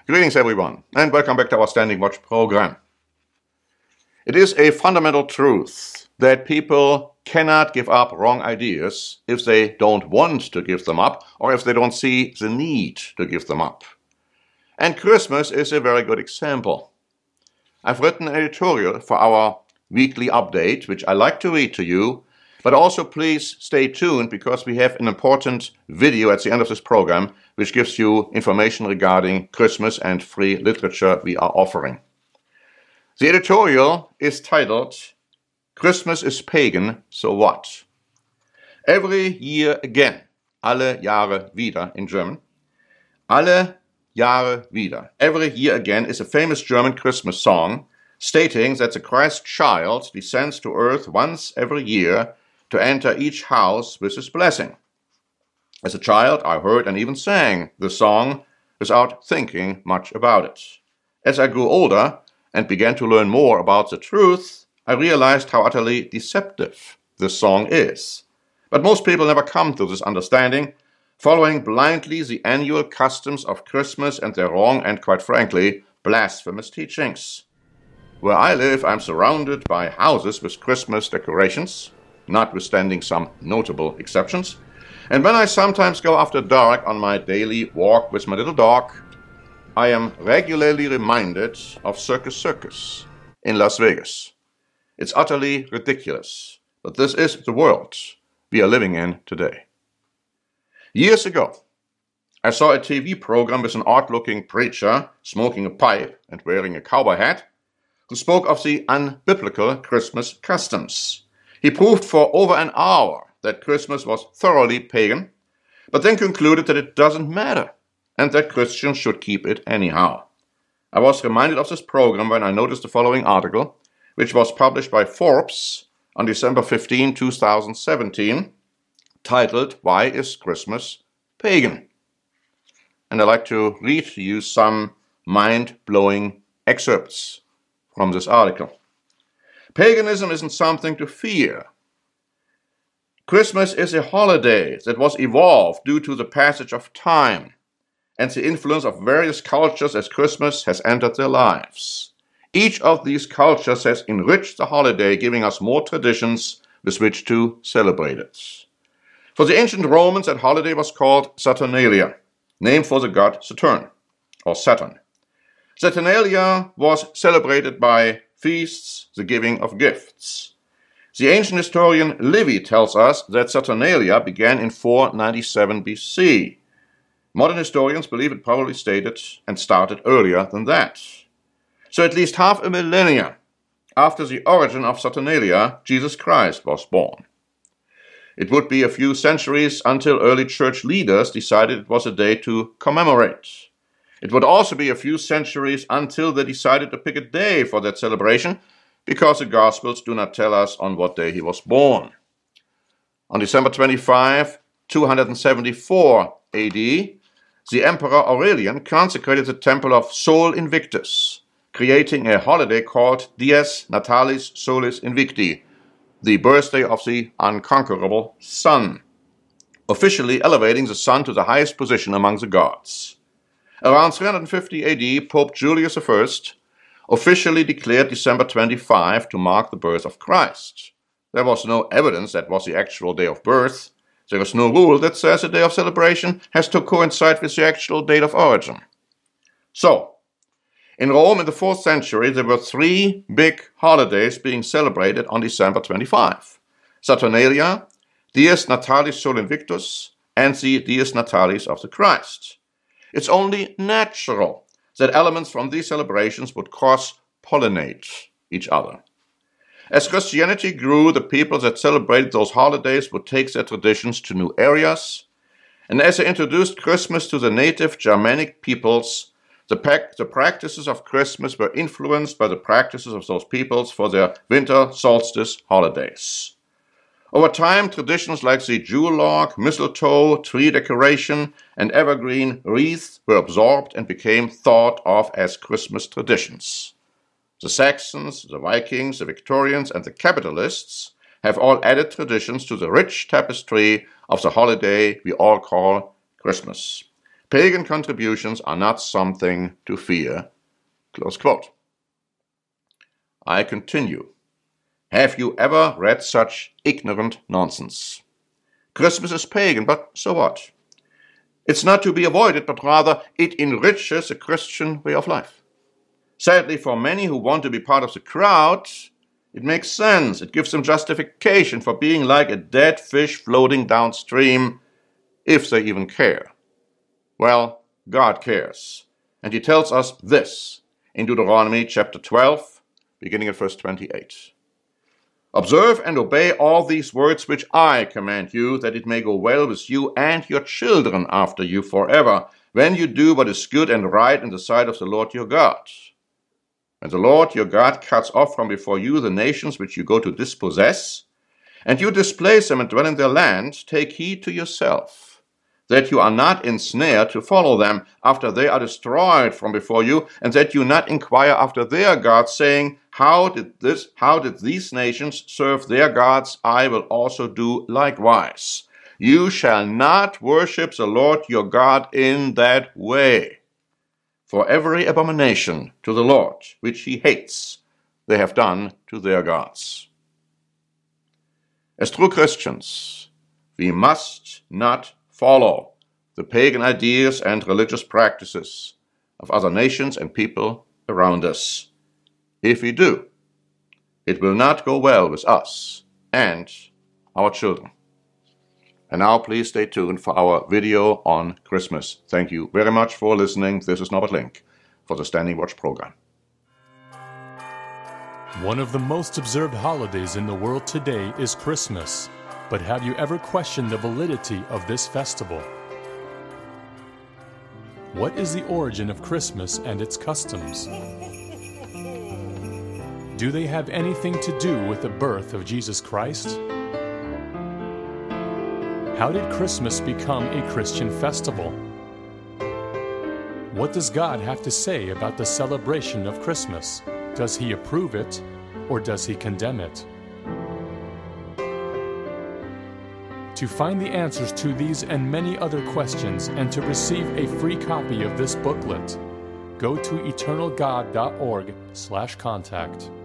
Greetings everyone, and welcome back to our Standing Watch program. It is a fundamental truth that people cannot give up wrong ideas if they don't want to give them up or if they don't see the need to give them up. And Christmas is a very good example. I've written an editorial for our weekly update, which I like to read to you, but also please stay tuned because we have an important video at the end of this program which gives you information regarding Christmas and free literature we are offering. The editorial is titled, Christmas is pagan, so what? Every year again, alle Jahre wieder in German, alle Jahre wieder, every year again is a famous German Christmas song stating that the Christ child descends to earth once every year to enter each house with his blessing. As a child, I heard and even sang the song without thinking much about it. As I grew older and began to learn more about the truth, I realized how utterly deceptive this song is. But most people never come to this understanding, following blindly the annual customs of Christmas and their wrong and, quite frankly, blasphemous teachings. Where I live, I'm surrounded by houses with Christmas decorations, notwithstanding some notable exceptions. And when I sometimes go after dark on my daily walk with my little dog, I am regularly reminded of Circus Circus in Las Vegas. It's utterly ridiculous, but this is the world we are living in today. Years ago, I saw a TV program with an odd-looking preacher smoking a pipe and wearing a cowboy hat who spoke of the unbiblical Christmas customs. He proved for over an hour that Christmas was thoroughly pagan, but then concluded that it doesn't matter and that Christians should keep it anyhow. I was reminded of this program when I noticed the following article, which was published by Forbes on December 15, 2017, titled, Why is Christmas Pagan? And I'd like to read to you some mind-blowing excerpts from this article. Paganism isn't something to fear. Christmas is a holiday that was evolved due to the passage of time and the influence of various cultures as Christmas has entered their lives. Each of these cultures has enriched the holiday, giving us more traditions with which to celebrate it. For the ancient Romans, that holiday was called Saturnalia, named for the god Saturn, or Saturn. Saturnalia was celebrated by feasts, the giving of gifts. The ancient historian Livy tells us that Saturnalia began in 497 BC. Modern historians believe it probably started earlier than that. So at least half a millennia after the origin of Saturnalia, Jesus Christ was born. It would be a few centuries until early church leaders decided it was a day to commemorate. It would also be a few centuries until they decided to pick a day for that celebration, because the Gospels do not tell us on what day he was born. On December 25, 274 AD, the Emperor Aurelian consecrated the temple of Sol Invictus, creating a holiday called Dies Natalis Solis Invicti, the birthday of the unconquerable sun, officially elevating the sun to the highest position among the gods. Around 350 AD, Pope Julius I officially declared December 25 to mark the birth of Christ. There was no evidence that was the actual day of birth. There is no rule that says the day of celebration has to coincide with the actual date of origin. So, in Rome in the 4th century, there were 3 big holidays being celebrated on December 25. Saturnalia, Dies Natalis Sol Invictus, and the Dies Natalis of the Christ. It's only natural that elements from these celebrations would cross-pollinate each other. As Christianity grew, the people that celebrated those holidays would take their traditions to new areas, and as they introduced Christmas to the native Germanic peoples, the practices of Christmas were influenced by the practices of those peoples for their winter solstice holidays. Over time, traditions like the Jule log, mistletoe, tree decoration, and evergreen wreath were absorbed and became thought of as Christmas traditions. The Saxons, the Vikings, the Victorians, and the capitalists have all added traditions to the rich tapestry of the holiday we all call Christmas. Pagan contributions are not something to fear." Close quote. I continue. Have you ever read such ignorant nonsense? Christmas is pagan, but so what? It's not to be avoided, but rather it enriches a Christian way of life. Sadly, for many who want to be part of the crowd, it makes sense. It gives them justification for being like a dead fish floating downstream, if they even care. Well, God cares. And he tells us this in Deuteronomy chapter 12, beginning at verse 28. "Observe and obey all these words which I command you, that it may go well with you and your children after you forever, when you do what is good and right in the sight of the Lord your God. When the Lord your God cuts off from before you the nations which you go to dispossess, and you displace them and dwell in their land, take heed to yourself, that you are not ensnared to follow them after they are destroyed from before you, and that you not inquire after their gods, saying, How did these nations serve their gods? I will also do likewise. You shall not worship the Lord your God in that way. For every abomination to the Lord, which he hates, they have done to their gods." As true Christians, we must not follow the pagan ideas and religious practices of other nations and people around us. If we do, it will not go well with us and our children. And now please stay tuned for our video on Christmas. Thank you very much for listening. This is Norbert Link for the Standing Watch program. One of the most observed holidays in the world today is Christmas. But have you ever questioned the validity of this festival? What is the origin of Christmas and its customs? Do they have anything to do with the birth of Jesus Christ? How did Christmas become a Christian festival? What does God have to say about the celebration of Christmas? Does he approve it, or does he condemn it? To find the answers to these and many other questions and to receive a free copy of this booklet, go to eternalgod.org/contact.